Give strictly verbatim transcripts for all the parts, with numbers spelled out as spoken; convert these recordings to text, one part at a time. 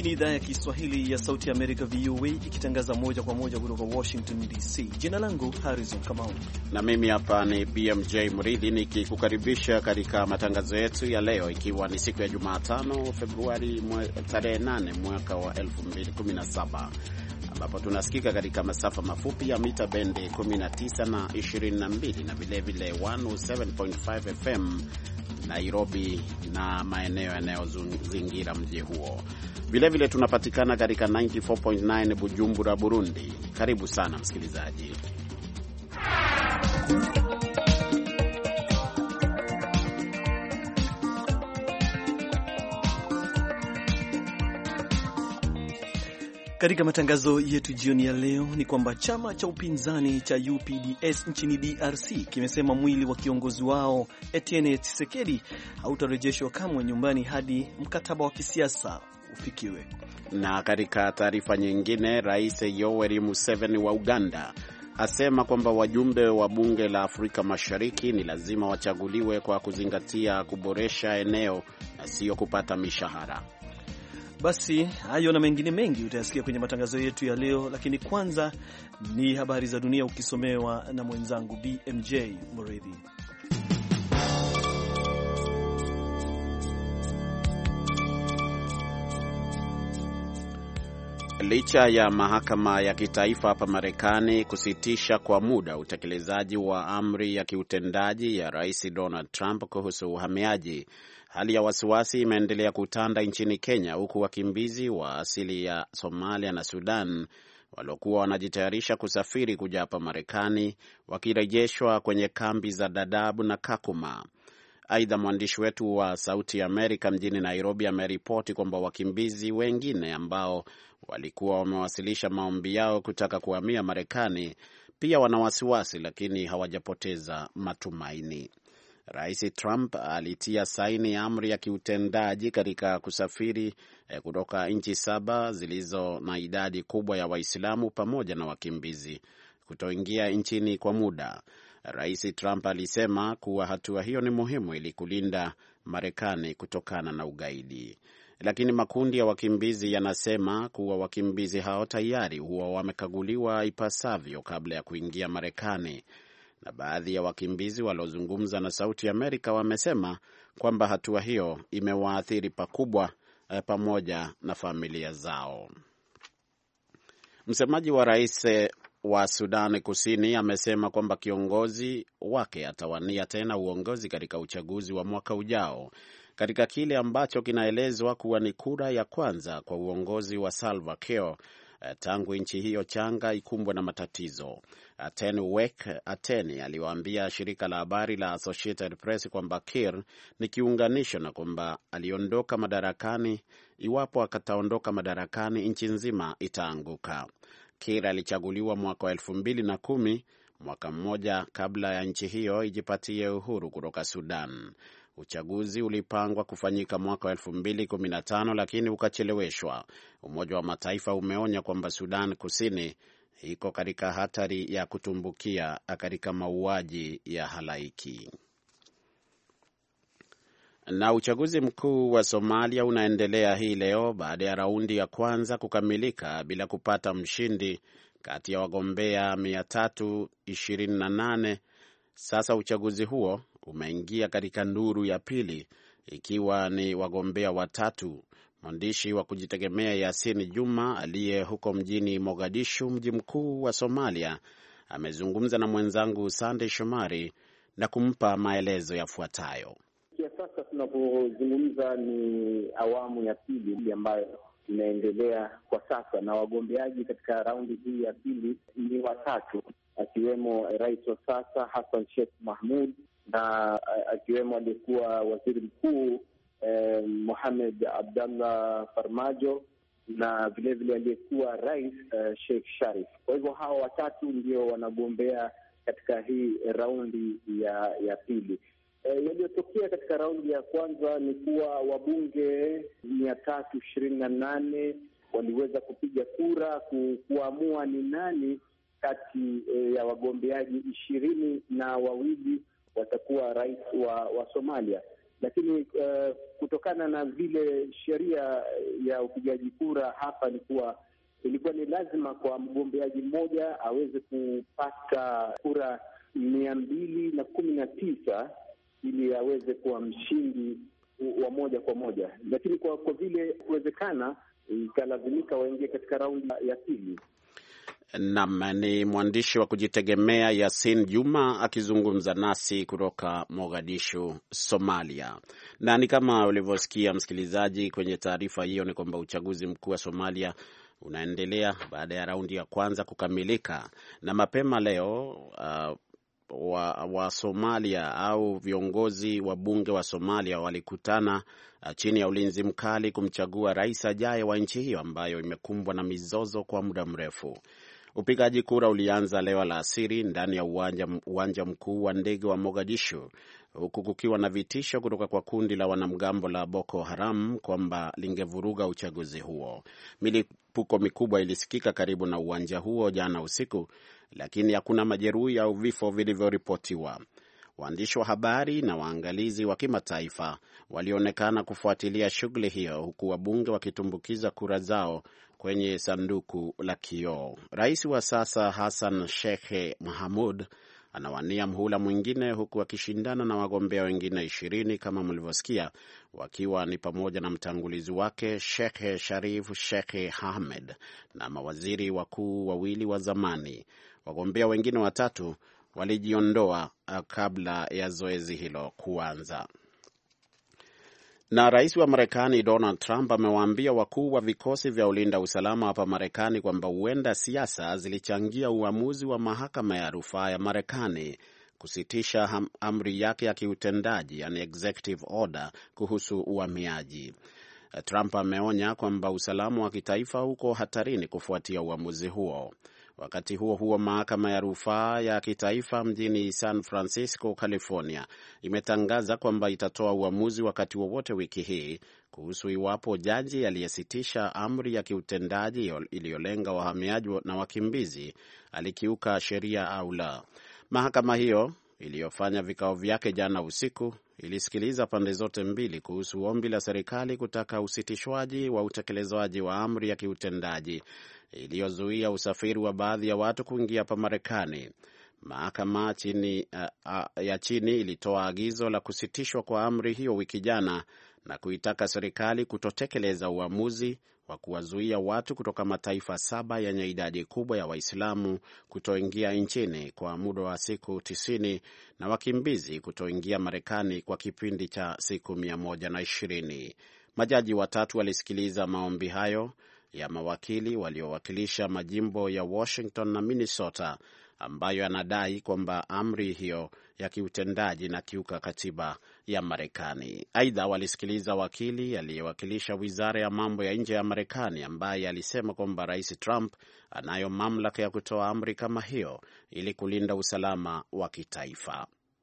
ni idhaa ya Kiswahili ya Sauti ya Amerika, V O A, ikitangaza moja kwa moja kutoka Washington D C. Jina langu Harrison Kamau na mimi hapa ni B M J Mridhi nikikukaribisha katika matangazo yetu ya leo, ikiwa ni siku ya Jumatano Februari tarehe nane mwaka wa elfu mbili kumi na saba, ambapo tunasikika katika masafa mafupi ya mita bendi kumi na tisa na ishirini na mbili na vile vile mia saba nukta tano F M Nairobi na maeneo yanayozingira mji huo. Vile vile tunapatikana katika tisini na nne nukta tisa Bujumbura, Burundi. Karibu sana msikilizaji. Katika matangazo yetu jioni ya leo ni kwamba chama cha upinzani cha U P D S nchini D R C kimesema mwili wa kiongozi wao Etienne Tshisekedi hautarejeshwa kamwe nyumbani hadi mkataba wa kisiasa ufikiwe. Na katika taarifa nyingine, Rais Yoweri Museveni wa Uganda asema kwamba wajumbe wa bunge la Afrika Mashariki ni lazima wachaguliwe kwa kuzingatia kuboresha eneo na sio kupata mishahara. Basi hayo na mengine mengi utayasikia kwenye matangazo yetu ya leo, lakini kwanza ni habari za dunia ukisomewa na mwenzangu B M J Mridhi. Licha ya mahakama ya kitaifa hapa Marekani kusitisha kwa muda utekelezaji wa amri ya kiutendaji ya Rais Donald Trump kuhusu uhamiaji, hali ya wasiwasi imeendelea kutanda nchini Kenya, huku wakimbizi wa asili ya Somalia na Sudan waliokuwa wanajitayarisha kusafiri kuja hapa Marekani wakirejeshwa kwenye kambi za Dadaab na Kakuma. Aidha, mwandishi wetu wa Sauti ya Amerika mjini Nairobi ameripoti kwamba wakimbizi wengine ambao walikuwa wamewasilisha maombi yao kutaka kuhamia Marekani pia wana wasiwasi, lakini hawajapoteza matumaini. Rais Trump alitia saini amri ya kiutendaji katika kusafiri eh, kutoka nchi saba zilizo na idadi kubwa ya Waislamu pamoja na wakimbizi kutoingia nchini kwa muda. Rais Trump alisema kuwa hatua hiyo ni muhimu ili kulinda Marekani kutokana na ugaidi. Lakini makundi ya wakimbizi yanasema kuwa wakimbizi hao tayari huwa wamekaguliwa ipasavyo kabla ya kuingia Marekani. Na baadhi ya wakimbizi waliozungumza na Sauti ya Amerika wamesema kwamba hatua hiyo imewaathiri pakubwa eh, pamoja na familia zao. Msemaji wa rais wa Sudan Kusini amesema kwamba kiongozi wake atawania tena uongozi katika uchaguzi wa mwaka ujao, katika kile ambacho kinaelezwa kuwa ni kura ya kwanza kwa uongozi wa Salva Kiir tangu nchi hiyo changa ikumbwe na matatizo. Ateni Wek Ateni aliwaambia shirika la habari la Associated Press kwamba Kiir ni kiunganisho na kwamba aliondoka madarakani. Iwapo akataondoka madarakani, nchi nzima itaanguka. Kiir alichaguliwa mwaka wa elfu mbili na kumi, mwaka mmoja kabla ya nchi hiyo ijipatie uhuru kutoka Sudan. Uchaguzi ulipangwa kufanyika mwaka wa elfu mbili kumi na tano lakini ukacheleweshwa. Umoja wa Mataifa umeonya kwamba Sudan Kusini iko katika hatari ya kutumbukia katika mauaji ya halaiki. Na uchaguzi mkuu wa Somalia unaendelea hii leo baada ya raundi ya kwanza kukamilika bila kupata mshindi kati ya wagombea mia tatu ishirini na nane. Sasa uchaguzi huo umeingia katika nduru ya pili ikiwa ni wagombea watatu. Mwandishi wa kujitegemea Yasini Juma aliye huko mjini Mogadishu, mji mkuu wa Somalia, amezungumza na mwenzangu Sande Shomari na kumpa maelezo yafuatayo. Kwa sasa tunapozungumza ni awamu ya pili ambayo inaendelea kwa sasa, na wagombeaji katika raundi hii ya pili ni watatu, akiwemo rais wa sasa Hassan Sheikh Mahmud, na akiwemo aliyekuwa waziri mkuu eh, Mohamed Abdallah Farmajo, na vile vile aliyekuwa rais eh, Sheikh Sharif. Kwa hivyo hawa watatu ndio wanagombea katika hii raundi ya ya pili. E, yaliyotokea katika raundi ya kwanza ni kuwa wabunge mia tatu ishirini na nane waliweza kupiga kura ku, kuamua ni nani kati e, ya wagombeaji ishirini na wawili watakuwa rais wa, wa Somalia. lakini uh, kutokana na vile sheria ya upigaji kura hapa ni kuwa ilikuwa ni lazima kwa mgombeaji mmoja aweze kupata kura mia mbili na kumi na tisa ili aweze kuwa mshindi wa moja kwa moja, lakini kwa, kwa vile kuwezekana ikalazimika waingie katika raundi ya pili. Naam, ni mwandishi wa kujitegemea Yasin Juma akizungumza nasi kutoka Mogadishu, Somalia. Na ni kama ulivyosikia msikilizaji kwenye taarifa hiyo, ni kwamba uchaguzi mkuu wa Somalia unaendelea baada ya raundi ya kwanza kukamilika, na mapema leo uh, wa, wa Somalia au viongozi wa bunge wa Somalia walikutana uh, chini ya ulinzi mkali kumchagua rais ajaye wa nchi hiyo ambayo imekumbwa na mizozo kwa muda mrefu. Upigaji kura ulianza leo alasiri ndani ya uwanja, uwanja mkuu wa ndege wa Mogadishu, huku kukiwa na vitisho kutoka kwa kundi la wanamgambo la Boko Haram kwamba lingevuruga uchaguzi huo. Milipuko mikubwa ilisikika karibu na uwanja huo jana usiku, lakini hakuna majeruhi au vifo vilivyoripotiwa. Waandishi wa habari na waangalizi wa kimataifa walionekana kufuatilia shughuli hiyo, huku wabunge wakitumbukiza kura zao kwenye sanduku la kioo. Rais wa sasa Hassan Sheikh Mohamud anawania mhula mwingine, huku akishindana na wagombea wengine ishirini kama mlivyosikia, wakiwa ni pamoja na mtangulizi wake Sheikh Sharif Sheikh Ahmed na mawaziri wakuu wawili wa zamani. Wagombea wengine watatu walijiondoa kabla ya zoezi hilo kuanza. Na rais wa Marekani Donald Trump amewaambia wakuu wa vikosi vya ulinda usalama hapa Marekani kwamba huenda siasa zilichangia uamuzi wa mahakama ya rufaa ya Marekani kusitisha amri yake ya kiutendaji, yani executive order, kuhusu uhamiaji. Trump ameonya kwamba usalama wa kitaifa uko hatarini kufuatia uamuzi huo. Wakati huo huo, mahakama ya rufaa ya kitaifa mjini San Francisco, California, imetangaza kwamba itatoa uamuzi wakati wowote wiki hii kuhusu iwapo jaji aliyesitisha amri ya kiutendaji iliyolenga wahamiaji na wakimbizi alikiuka sheria au la. Mahakama hiyo iliyofanya vikao vyake jana usiku ilisikiliza pande zote mbili kuhusu ombi la serikali kutaka usitishwaji wa utekelezaji wa amri ya kiutendaji iliyozuia usafiri wa baadhi ya watu kuingia hapa Marekani. Mahakama chini, uh, uh, ya chini ilitoa agizo la kusitishwa kwa amri hiyo wiki jana na kuitaka serikali kutotekeleza uamuzi wa kuwazuia watu kutoka mataifa saba yenye idadi kubwa ya Waislamu kutoingia nchini kwa muda wa siku tisini na wakimbizi kutoingia Marekani kwa kipindi cha siku mia moja na ishirini. Majaji watatu walisikiliza maombi hayo ya mawakili waliowakilisha majimbo ya Washington na Minnesota ambayo yanadai kwamba amri hiyo ya kiutendaji na kiuka katiba ya Marekani. Aidha, walisikiliza wakili aliyewakilisha wizara ya mambo ya nje ya Marekani ambaye alisema kwamba Rais Trump anayo mamlaka ya kutoa amri kama hiyo ili kulinda usalama wa kitaifa.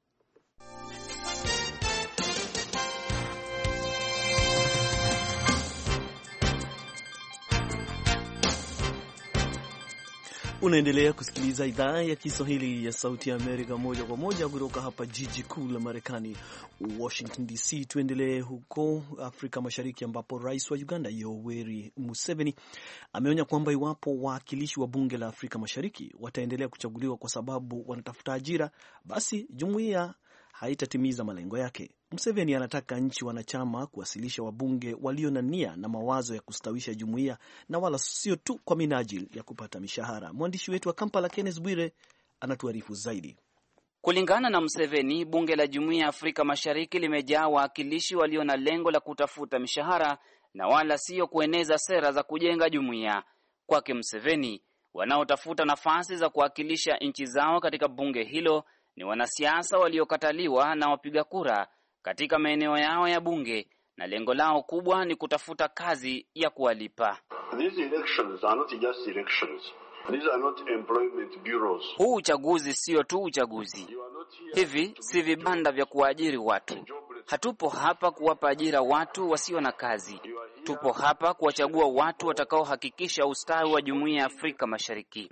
Unaendelea kusikiliza idhaa ya Kiswahili ya Sauti ya Amerika moja kwa moja kutoka hapa jiji kuu la Marekani, Washington D C. Tuendelee huko Afrika Mashariki ambapo rais wa Uganda Yoweri Museveni ameonya kwamba iwapo wawakilishi wa bunge la Afrika Mashariki wataendelea kuchaguliwa kwa sababu wanatafuta ajira, basi jumuiya haitatimiza malengo yake. Museveni anataka nchi wanachama kuwasilisha wabunge walio na nia na mawazo ya kustawisha jumuiya na wala sio tu kwa minajili ya kupata mishahara. Mwandishi wetu wa Kampala Kenneth Bwire anatuarifu zaidi. Kulingana na Museveni, bunge la Jumuiya ya Afrika Mashariki limejaa wawakilishi walio na lengo la kutafuta mishahara na wala sio kueneza sera za kujenga jumuiya. Kwake Museveni, wanaotafuta nafasi za kuwakilisha nchi zao katika bunge hilo ni wanasiasa waliokataliwa na wapiga kura katika maeneo yao ya bunge, na lengo lao kubwa ni kutafuta kazi ya kuwalipa. These elections are not just elections. These are not employment bureaus. Huu uchaguzi sio tu uchaguzi. Hivi si vibanda vya kuajiri watu. Hatupo hapa kuwapa ajira watu wasio na kazi. Tupo hapa kuwachagua watu watakaohakikisha ustawi wa Jumuiya ya Afrika Mashariki.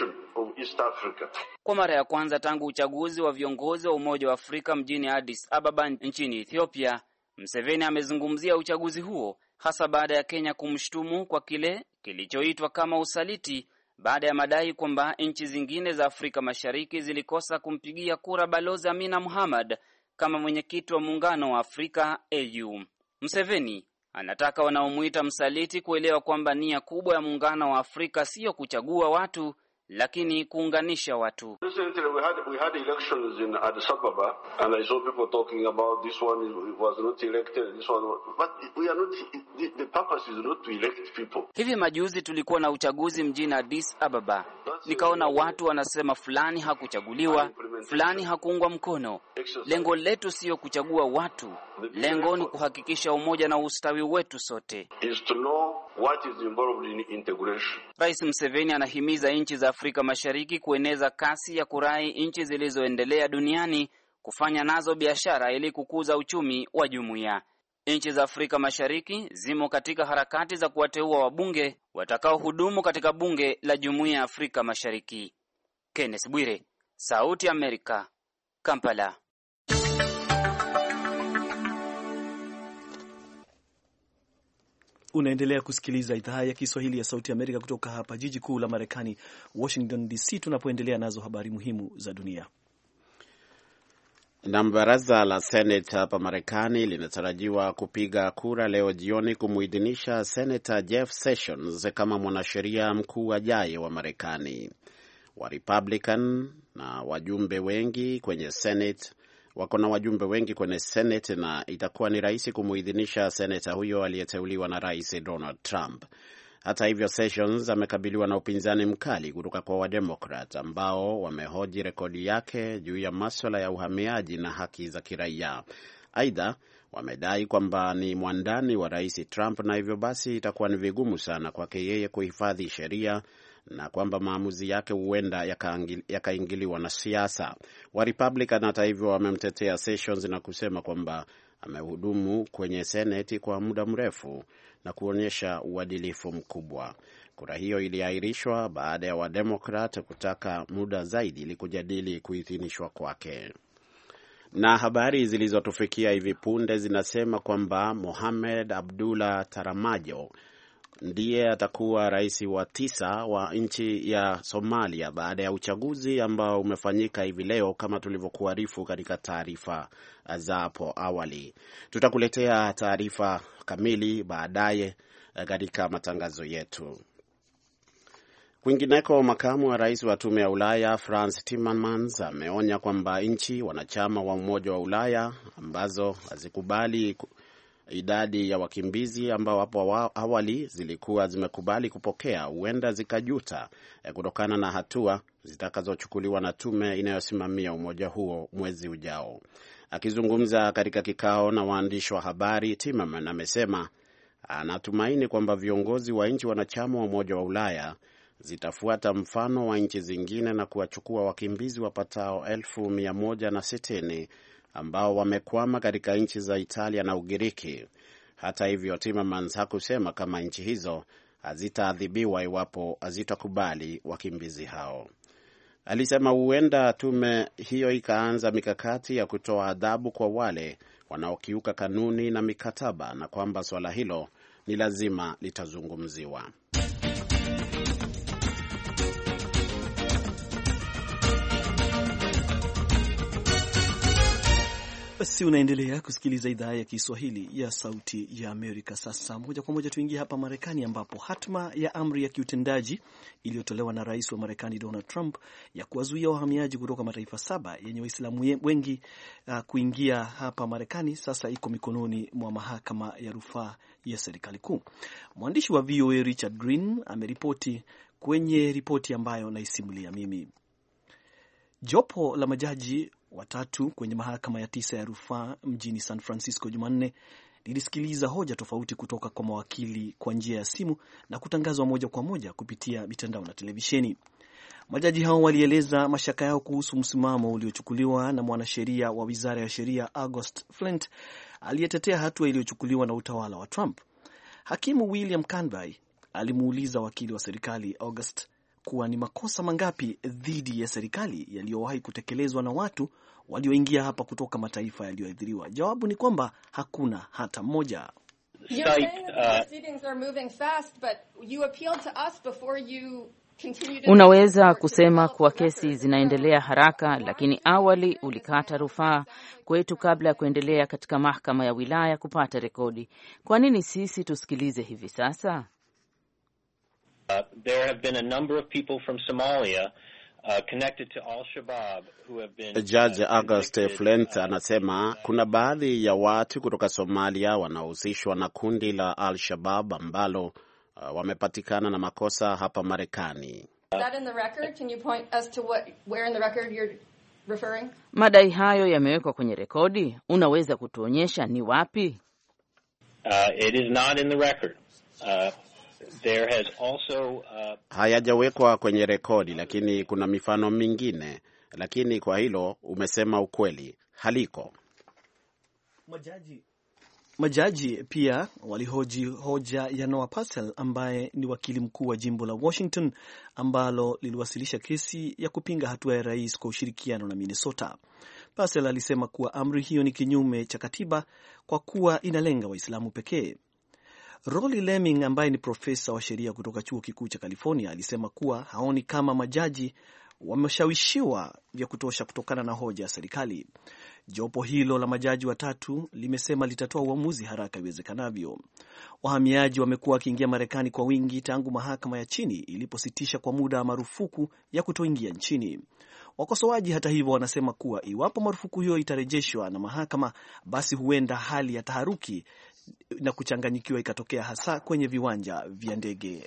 Kwa mara ya kwanza tangu uchaguzi wa viongozi wa Umoja wa Afrika mjini Addis Ababa nchini Ethiopia, Museveni amezungumzia uchaguzi huo hasa baada ya Kenya kumshtumu kwa kile kilichoitwa kama usaliti baada ya madai kwamba nchi zingine za Afrika Mashariki zilikosa kumpigia kura Balozi Amina Mohamed kama mwenyekiti wa Muungano wa Afrika A U. Museveni anataka wanaomuita msaliti kuelewa kwamba nia kubwa ya Muungano wa Afrika sio kuchagua watu lakini kuunganisha watu. Recently we had we had elections in Addis Ababa and I saw people talking about this one was not elected, this one was, but we are not, the, the purpose is not to elect people. Hivi majuzi tulikuwa na uchaguzi mjini Addis Ababa. Nikaona watu wanasema fulani hakuchaguliwa, fulani hakuungwa mkono. Lengo letu sio kuchagua watu. Lengo ni kuhakikisha umoja na ustawi wetu sote. Is to know what is involved in integration. Rais Museveni anahimiza nchi za Afrika Mashariki kueneza kasi ya kurai nchi zilizoendelea duniani kufanya nazo biashara ili kukuza uchumi wa jumuiya. Nchi za Afrika Mashariki zimo katika harakati za kuwateua wabunge watakao hudumu katika bunge la Jumuiya ya Afrika Mashariki. Kenneth Bwire, Sauti ya Amerika, Kampala. Unaendelea kusikiliza idhaa ya Kiswahili ya Sauti ya Amerika kutoka hapa jiji kuu la Marekani, Washington D C, tunapoendelea nazo habari muhimu za dunia. Na baraza la Senate hapa Marekani linatarajiwa kupiga kura leo jioni kumuidhinisha Senator Jeff Sessions kama mwanasheria mkuu ajaye wa Marekani. Wa Republican na wajumbe wengi kwenye Senate wako na wajumbe wengi kwenye Senate na itakuwa ni rahisi kumuidhinisha senator huyo aliyeteuliwa na Rais Donald Trump. Hata hivyo, Sessions amekabiliwa na upinzani mkali kutoka kwa Wademokrat ambao wamehoji rekodi yake juu ya masuala ya uhamiaji na haki za kiraia. Aidha, wamedai kwamba ni mwandani wa Rais Trump na hivyo basi itakuwa ni vigumu sana kwake yeye kuhifadhi sheria na kwamba maamuzi yake huenda yakaingiliwa na siasa. Wa Republican hata hivyo wamemtetea Sessions na kusema kwamba amehudumu kwenye Seneti kwa muda mrefu na kuonyesha uadilifu mkubwa. Kura hiyo iliahirishwa baada ya Wademokrat kutaka muda zaidi ili kujadili kuidhinishwa kwake. Na habari zilizotufikia hivi punde zinasema kwamba Mohamed Abdullah Taramajo ndiye atakuwa rais wa tisa wa nchi ya Somalia baada ya uchaguzi ambao umefanyika hivi leo kama tulivyokuarifu katika taarifa za hapo awali. Tutakuletea taarifa kamili baadaye katika matangazo yetu. Kwingineko, makamu wa rais wa Tume ya Ulaya Frans Timmermans ameonya kwamba nchi wanachama wa Umoja wa Ulaya ambazo hazikubali idadi ya wakimbizi ambao hapo awali zilikuwa zimekubali kupokea huenda zikajuta kutokana na hatua zitakazochukuliwa na tume inayosimamia umoja huo mwezi ujao. Akizungumza katika kikao na waandishi wa habari, Timmermans amesema anatumaini kwamba viongozi wa nchi wanachama wa Umoja wa Ulaya zitafuata mfano wa nchi zingine na kuwachukua wakimbizi wapatao elfu mia moja na sitini ambao wamekwama katika nchi za Italia na Ugiriki. Hata hivyo, Timmermans hakusema kama nchi hizo hazitaadhibiwa iwapo hazitakubali wakimbizi hao. Alisema huenda tume hiyo ikaanza mikakati ya kutoa adhabu kwa wale wanaokiuka kanuni na mikataba na kwamba swala hilo ni lazima litazungumziwa. Basi unaendelea kusikiliza idhaa ya Kiswahili ya Sauti ya Amerika. Sasa moja kwa moja tuingie hapa Marekani, ambapo hatma ya amri ya kiutendaji iliyotolewa na rais wa Marekani Donald Trump ya kuwazuia wahamiaji kutoka mataifa saba yenye Waislamu wengi uh, kuingia hapa Marekani sasa iko mikononi mwa mahakama ya rufaa ya serikali kuu. Mwandishi wa V O A Richard Green ameripoti kwenye ripoti ambayo naisimulia mimi. Jopo la majaji watatu kwenye mahakama ya tisa ya rufaa mjini San Francisco Jumanne lilisikiliza hoja tofauti kutoka kwa mawakili kwa njia ya simu na kutangazwa moja kwa moja kupitia mitandao na televisheni. Majaji hao walieleza mashaka yao kuhusu msimamo uliochukuliwa na mwanasheria wa Wizara ya Sheria August Flint aliyetetea hatua iliyochukuliwa na utawala wa Trump. Hakimu William Canby alimuuliza wakili wa serikali August kuwa ni makosa mangapi dhidi ya serikali yaliyowahi kutekelezwa na watu walioingia hapa kutoka mataifa yaliyoathiriwa. Jawabu ni kwamba hakuna hata mmoja. Unaweza kusema kuwa kesi zinaendelea haraka, lakini awali ulikata rufaa kwetu kabla ya kuendelea katika mahakama ya wilaya kupata rekodi. Kwa nini sisi tusikilize hivi sasa? Uh, there have been a number of people from Somalia uh, connected to Al-Shabaab who have been Judge Auguste Flint anasema kuna baadhi ya watu kutoka Somalia wanaohusishwa na kundi la Al-Shabaab ambalo uh, wamepatikana na makosa hapa Marekani. Madai hayo yamewekwa kwenye rekodi. Unaweza kutuonyesha ni wapi? Uh, it is not in the record. Uh, There has also, uh... hayajawekwa kwenye rekodi, lakini kuna mifano mingine, lakini kwa hilo umesema ukweli, haliko. Majaji, majaji pia walihoji hoja ya Noah Pasel ambaye ni wakili mkuu wa jimbo la Washington ambalo liliwasilisha kesi ya kupinga hatua ya rais kwa ushirikiano na Minnesota. Pasel alisema kuwa amri hiyo ni kinyume cha katiba kwa kuwa inalenga Waislamu pekee. Rolly Lemming ambaye ni profesa wa sheria kutoka chuo kikuu cha California alisema kuwa haoni kama majaji wameshawishiwa vya kutosha kutokana na hoja ya serikali. Jopo hilo la majaji watatu limesema litatoa uamuzi haraka iwezekanavyo. Wahamiaji wamekuwa wakiingia Marekani kwa wingi tangu mahakama ya chini ilipositisha kwa muda marufuku ya kutoingia nchini. Wakosoaji hata hivyo wanasema kuwa iwapo marufuku hiyo itarejeshwa na mahakama, basi huenda hali ya taharuki na kuchanganyikiwa ikatokea hasa kwenye viwanja vya ndege.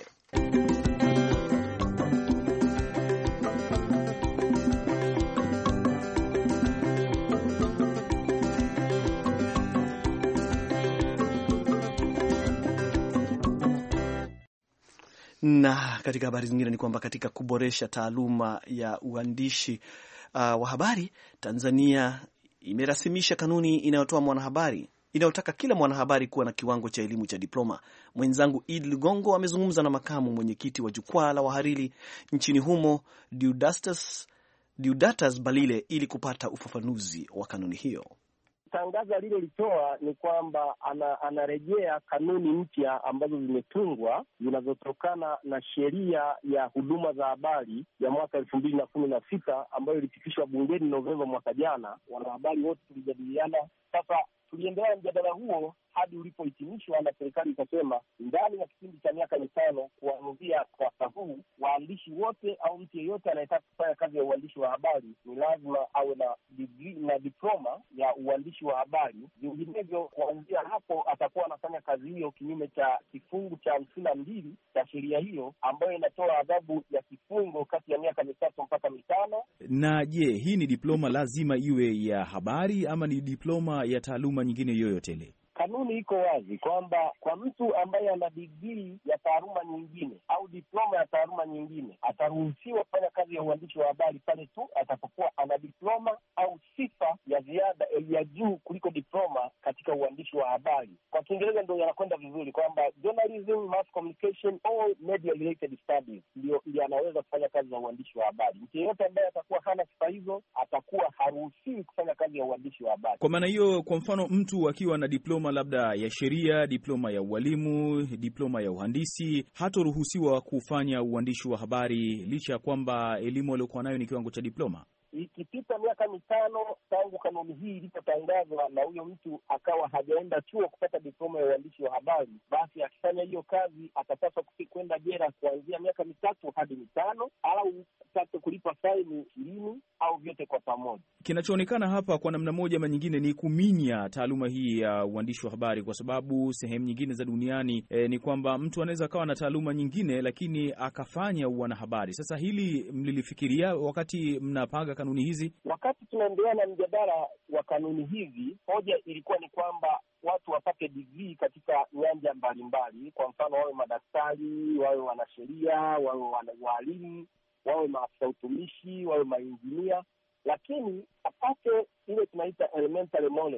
Na katika habari zingine ni kwamba katika kuboresha taaluma ya uandishi uh, wa habari, Tanzania imerasimisha kanuni inayotoa mwanahabari inayotaka kila mwanahabari kuwa na kiwango cha elimu cha diploma. Mwenzangu Id Ligongo amezungumza na makamu mwenyekiti wa jukwaa la wahariri nchini humo Deodatus, Deodatus Balile ili kupata ufafanuzi wa kanuni hiyo. Tangazo alilolitoa ni kwamba ana, anarejea kanuni mpya ambazo zimetungwa zinazotokana na sheria ya huduma za habari ya mwaka elfu mbili na kumi na sita ambayo ilipitishwa bungeni Novemba mwaka jana. Wanahabari wote tulijadiliana. Sasa tuliendelea mjadala huo hadi ulipohitimishwa na serikali ikasema ndani ya kipindi cha miaka mitano kuanzia mwaka huu, waandishi wote au mtu yeyote anayetaka kufanya kazi ya uandishi wa habari ni lazima awe na degree na diploma ya uandishi wa habari. Vinginevyo, kuanzia hapo atakuwa anafanya kazi hiyo kinyume cha kifungu cha hamsini na mbili cha sheria hiyo ambayo inatoa adhabu ya kifungo kati ya miaka mitatu mpaka mitano. Na je, hii ni diploma lazima iwe ya habari ama ni diploma ya taaluma nyingine yoyote ile? Kanuni iko wazi kwamba kwa mtu ambaye ana digrii ya taaluma nyingine au diploma ya taaluma nyingine ataruhusiwa kufanya kazi ya uandishi wa habari pale tu atakapokuwa ana diploma au sifa ya ziada ya juu kuliko diploma katika uandishi wa habari. Kwa Kiingereza ndio yanakwenda vizuri kwamba journalism, mass communication or media related studies ndio ndio anaweza kufanya kazi za uandishi wa habari. Mtu yeyote ambaye atakuwa hana sifa hizo atakuwa haruhusiwi kufanya kazi ya uandishi wa habari. Kwa maana hiyo, kwa mfano mtu akiwa na diploma labda ya sheria, diploma ya ualimu, diploma ya uhandisi, hatoruhusiwa kufanya uandishi wa habari licha ya kwamba elimu aliyokuwa nayo ni kiwango cha diploma. Ikipita miaka mitano tangu kanuni hii ilipotangazwa na huyo mtu akawa hajaenda chuo kupata diploma ya uandishi wa habari, basi akifanya hiyo kazi atapaswa kwenda jela kuanzia miaka mitatu hadi mitano au kupata kulipa faini ishirini au vyote kwa pamoja. Kinachoonekana hapa kwa namna moja ama nyingine ni kuminya taaluma hii ya uandishi wa habari, kwa sababu sehemu nyingine za duniani eh, ni kwamba mtu anaweza akawa na taaluma nyingine lakini akafanya uanahabari. Sasa hili mlilifikiria wakati mnapanga kanuni hizi? Wakati tunaendelea na mjadala wa kanuni hizi, hoja ilikuwa ni kwamba watu wapate degree katika nyanja mbalimbali. Kwa mfano, wawe madaktari, wawe wanasheria, wawe walimu, wawe maafisa utumishi, wawe mainjinia, lakini apate ile tunaita elementary knowledge,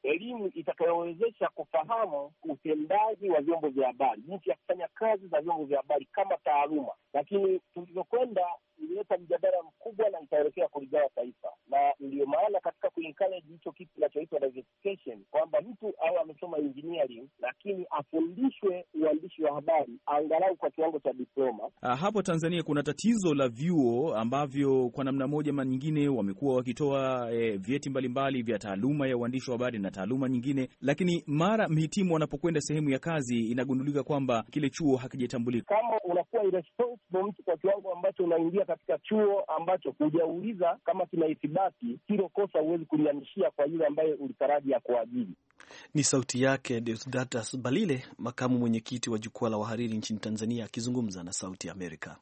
elimu itakayowezesha kufahamu utendaji wa vyombo vya habari, jinsi ya kufanya kazi za vyombo vya habari kama taaluma. Lakini tulivyokwenda ilileta mjadala mkubwa na itaelekea kuligawa taifa, na ndiyo maana katika kuencourage hicho kitu kinachoitwa diversification, kwamba mtu au amesoma engineering lakini afundishwe uandishi wa habari angalau kwa kiwango cha diploma. Ah, hapo Tanzania kuna tatizo la vyuo ambavyo kwa namna moja ama nyingine wamekuwa wakitoa eh, vyeti mbalimbali vya taaluma ya uandishi wa habari na taaluma nyingine, lakini mara mhitimu wanapokwenda sehemu ya kazi inagundulika kwamba kile chuo hakijatambulika. Kama unakuwa irresponsible mtu kwa kiwango ambacho unaingia katika chuo ambacho hujauliza kama kina ithibati, hilo kosa huwezi kulihamishia kwa yule ambaye ulitaraji ya kuajiri. Ni sauti yake Deodatus Balile, makamu mwenyekiti wa jukwaa la wahariri nchini Tanzania, akizungumza na Sauti ya Amerika.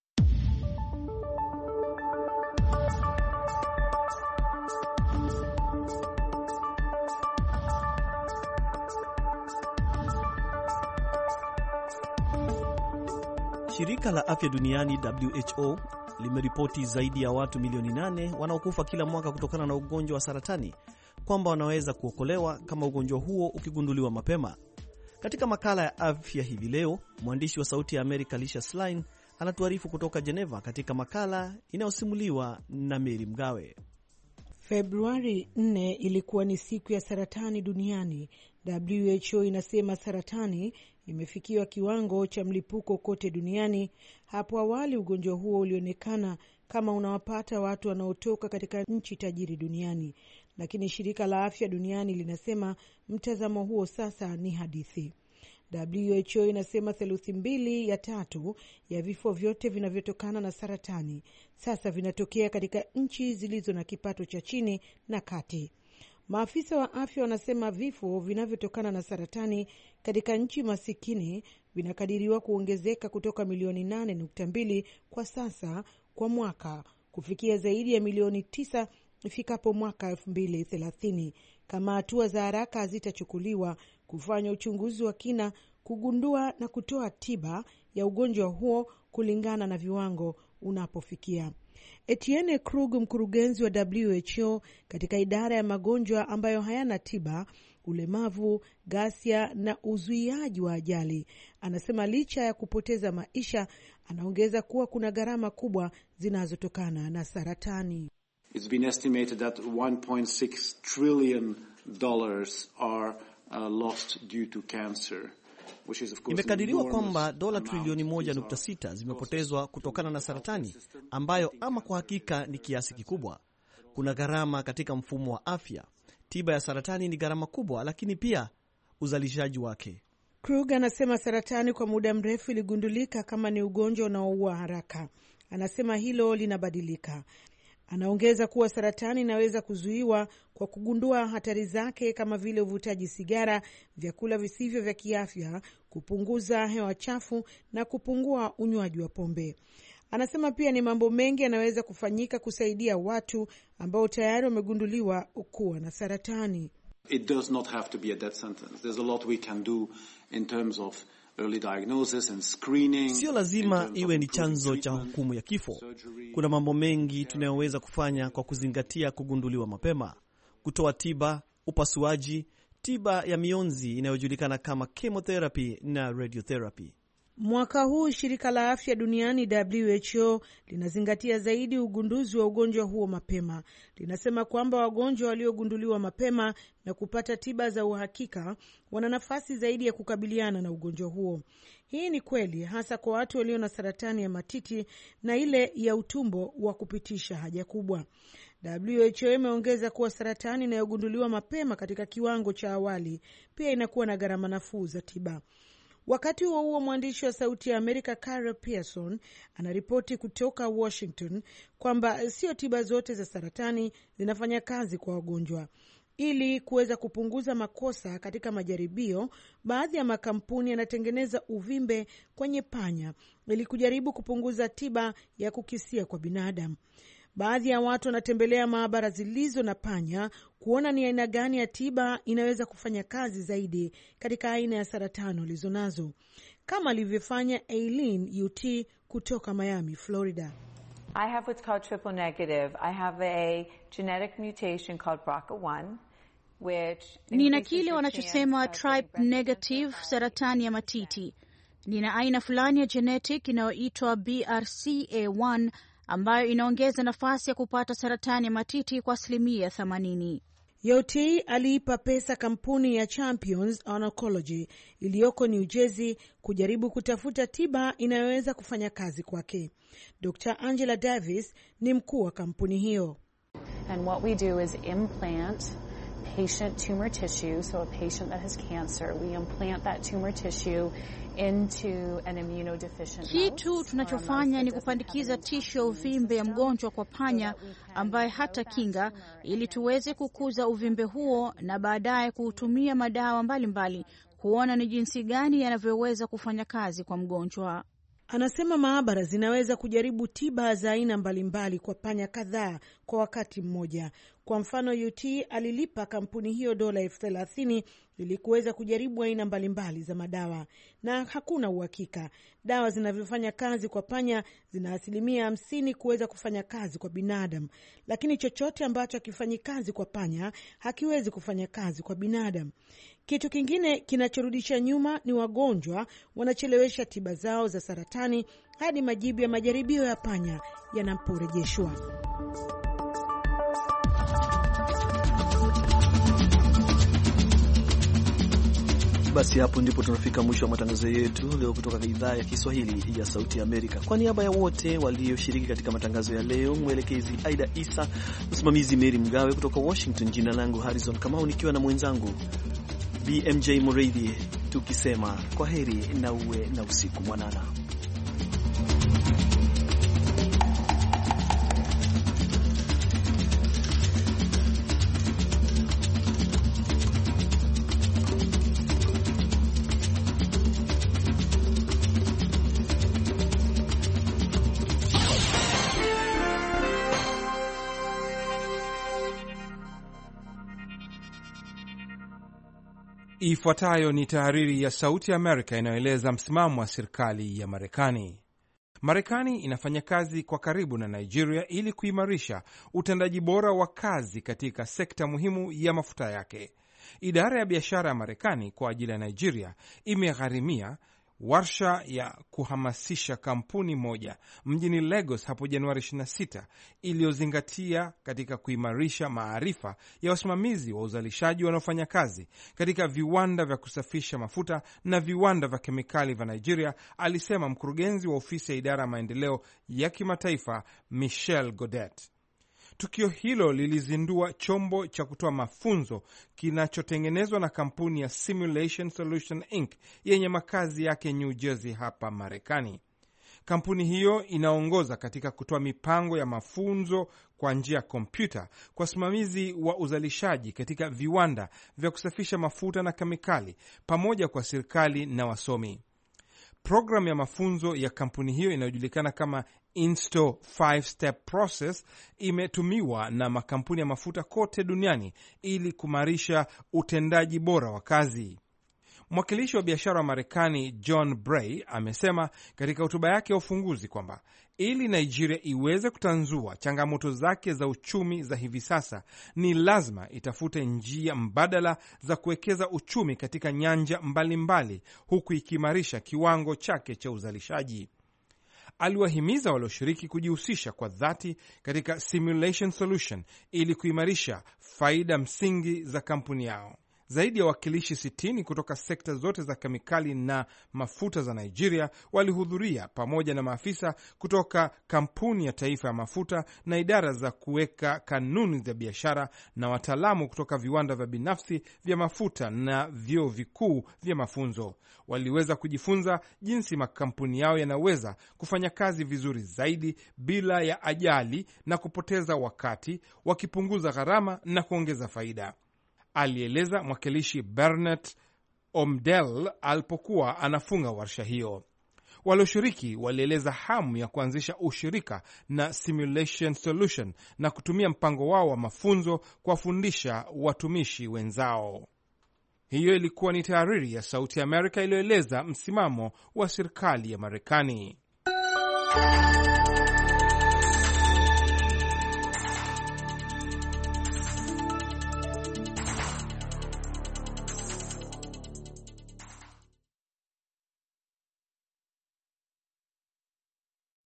Shirika la Afya Duniani W H O limeripoti zaidi ya watu milioni nane wanaokufa kila mwaka kutokana na ugonjwa wa saratani, kwamba wanaweza kuokolewa kama ugonjwa huo ukigunduliwa mapema. Katika makala ya afya hivi leo, mwandishi wa Sauti ya Amerika Lisha Schlein anatuarifu kutoka Geneva katika makala inayosimuliwa na Mary Mgawe. Februari nne ilikuwa ni siku ya saratani duniani. W H O inasema saratani imefikiwa kiwango cha mlipuko kote duniani. Hapo awali ugonjwa huo ulionekana kama unawapata watu wanaotoka katika nchi tajiri duniani, lakini shirika la afya duniani linasema mtazamo huo sasa ni hadithi. W H O inasema theluthi mbili ya tatu ya vifo vyote vinavyotokana na saratani sasa vinatokea katika nchi zilizo na kipato cha chini na kati. Maafisa wa afya wanasema vifo vinavyotokana na saratani katika nchi masikini vinakadiriwa kuongezeka kutoka milioni nane nukta mbili kwa sasa kwa mwaka kufikia zaidi ya milioni tisa ifikapo mwaka elfu mbili thelathini, kama hatua za haraka hazitachukuliwa kufanya uchunguzi wa kina, kugundua na kutoa tiba ya ugonjwa huo kulingana na viwango unapofikia. Etienne Krug, mkurugenzi wa W H O katika idara ya magonjwa ambayo hayana tiba, ulemavu, ghasia na uzuiaji wa ajali, anasema licha ya kupoteza maisha, anaongeza kuwa kuna gharama kubwa zinazotokana na saratani. It's been estimated that one point six trillion dollars are uh, lost due to cancer. Imekadiriwa kwamba dola trilioni moja nukta sita zimepotezwa kutokana na saratani, ambayo ama kwa hakika ni kiasi kikubwa. Kuna gharama katika mfumo wa afya. Tiba ya saratani ni gharama kubwa, lakini pia uzalishaji wake. Krug anasema saratani kwa muda mrefu iligundulika kama ni ugonjwa unaoua haraka. Anasema hilo linabadilika. Anaongeza kuwa saratani inaweza kuzuiwa kwa kugundua hatari zake kama vile uvutaji sigara, vyakula visivyo vya kiafya, kupunguza hewa chafu na kupungua unywaji wa pombe. Anasema pia ni mambo mengi yanaweza kufanyika kusaidia watu ambao tayari wamegunduliwa kuwa na saratani. It does not have to be a death sentence. There's a lot we can do in terms of early diagnosis and screening. Sio lazima iwe ni chanzo cha hukumu ya kifo. Kuna mambo mengi tunayoweza kufanya kwa kuzingatia kugunduliwa mapema, kutoa tiba, upasuaji, tiba ya mionzi inayojulikana kama chemotherapy na radiotherapy. Mwaka huu shirika la afya duniani W H O linazingatia zaidi ugunduzi wa ugonjwa huo mapema. Linasema kwamba wagonjwa waliogunduliwa mapema na kupata tiba za uhakika wana nafasi zaidi ya kukabiliana na ugonjwa huo. Hii ni kweli hasa kwa watu walio na saratani ya matiti na ile ya utumbo wa kupitisha haja kubwa. W H O imeongeza kuwa saratani inayogunduliwa mapema katika kiwango cha awali pia inakuwa na gharama nafuu za tiba. Wakati huo huo, mwandishi wa Sauti ya Amerika Carol Pearson anaripoti kutoka Washington kwamba sio tiba zote za saratani zinafanya kazi kwa wagonjwa. Ili kuweza kupunguza makosa katika majaribio, baadhi ya makampuni yanatengeneza uvimbe kwenye panya ili kujaribu kupunguza tiba ya kukisia kwa binadamu. Baadhi ya watu wanatembelea maabara zilizo na panya kuona ni aina gani ya tiba inaweza kufanya kazi zaidi katika aina ya saratani walizonazo, kama alivyofanya Aileen U T kutoka Miami, Florida. I have what's called triple negative. I have a genetic mutation called B R C A one. Nina kile wanachosema tripe negative, saratani ya matiti. Nina aina fulani ya genetic inayoitwa B R C A one ambayo inaongeza nafasi ya kupata saratani ya matiti kwa asilimia themanini. Yoti aliipa pesa kampuni ya Champions Oncology iliyoko New Jersey kujaribu kutafuta tiba inayoweza kufanya kazi kwake. Doctor Angela Davis ni mkuu wa kampuni hiyo. And what we do is implant patient tumor tissue, so a patient that has cancer, we implant that tumor tissue into an immunodeficient. Kitu tunachofanya ni kupandikiza tishu ya uvimbe ya mgonjwa kwa panya ambaye hata kinga, ili tuweze kukuza uvimbe huo na baadaye kuutumia madawa mbalimbali mbali, kuona ni jinsi gani yanavyoweza kufanya kazi kwa mgonjwa. Anasema maabara zinaweza kujaribu tiba za aina mbalimbali kwa panya kadhaa kwa wakati mmoja. Kwa mfano, U T alilipa kampuni hiyo dola elfu thelathini ili kuweza kujaribu aina mbalimbali za madawa, na hakuna uhakika. Dawa zinavyofanya kazi kwa panya zina asilimia hamsini kuweza kufanya kazi kwa binadamu, lakini chochote ambacho hakifanyi kazi kwa panya hakiwezi kufanya kazi kwa binadamu. Kitu kingine kinachorudisha nyuma ni wagonjwa wanachelewesha tiba zao za saratani hadi majibu ya majaribio ya panya yanaporejeshwa. Basi hapo ndipo tunafika mwisho wa matangazo yetu leo kutoka idhaa ya Kiswahili ya Sauti ya Amerika. Kwa niaba ya wote walioshiriki katika matangazo ya leo, mwelekezi Aida Isa, msimamizi Mary Mgawe kutoka Washington, jina langu Harrison Kamau nikiwa na mwenzangu B M J Mureithi, tukisema kwa heri na uwe na usiku mwanana. Ifuatayo ni tahariri ya Sauti ya Amerika inayoeleza msimamo wa serikali ya Marekani. Marekani inafanya kazi kwa karibu na Nigeria ili kuimarisha utendaji bora wa kazi katika sekta muhimu ya mafuta yake. Idara ya biashara ya Marekani kwa ajili ya Nigeria imegharimia warsha ya kuhamasisha kampuni moja mjini Lagos hapo Januari ishirini na sita iliyozingatia katika kuimarisha maarifa ya wasimamizi wa uzalishaji wanaofanya kazi katika viwanda vya kusafisha mafuta na viwanda vya kemikali vya Nigeria, alisema mkurugenzi wa ofisi ya idara ya maendeleo ya kimataifa Michelle Godet. Tukio hilo lilizindua chombo cha kutoa mafunzo kinachotengenezwa na kampuni ya Simulation Solution Incorporated yenye makazi yake New Jersey hapa Marekani. Kampuni hiyo inaongoza katika kutoa mipango ya mafunzo kwa njia ya kompyuta kwa wasimamizi wa uzalishaji katika viwanda vya kusafisha mafuta na kemikali pamoja kwa serikali na wasomi. Programu ya mafunzo ya kampuni hiyo inayojulikana kama Insto five step process imetumiwa na makampuni ya mafuta kote duniani ili kumarisha utendaji bora wa kazi. Mwakilishi wa biashara wa Marekani John Bray amesema katika hotuba yake ya ufunguzi kwamba ili Nigeria iweze kutanzua changamoto zake za uchumi za hivi sasa, ni lazima itafute njia mbadala za kuwekeza uchumi katika nyanja mbalimbali, huku ikiimarisha kiwango chake cha uzalishaji. Aliwahimiza walioshiriki kujihusisha kwa dhati katika Simulation Solution ili kuimarisha faida msingi za kampuni yao. Zaidi ya wakilishi sitini kutoka sekta zote za kemikali na mafuta za Nigeria walihudhuria pamoja na maafisa kutoka kampuni ya taifa ya mafuta na idara za kuweka kanuni za biashara na wataalamu kutoka viwanda vya binafsi vya mafuta na vyuo vikuu vya mafunzo. Waliweza kujifunza jinsi makampuni yao yanaweza kufanya kazi vizuri zaidi bila ya ajali na kupoteza wakati, wakipunguza gharama na kuongeza faida, alieleza mwakilishi Bernard Omdel alipokuwa anafunga warsha hiyo. Walioshiriki walieleza hamu ya kuanzisha ushirika na Simulation Solution na kutumia mpango wao wa mafunzo kuwafundisha watumishi wenzao. Hiyo ilikuwa ni tahariri ya Sauti ya Amerika iliyoeleza msimamo wa serikali ya Marekani.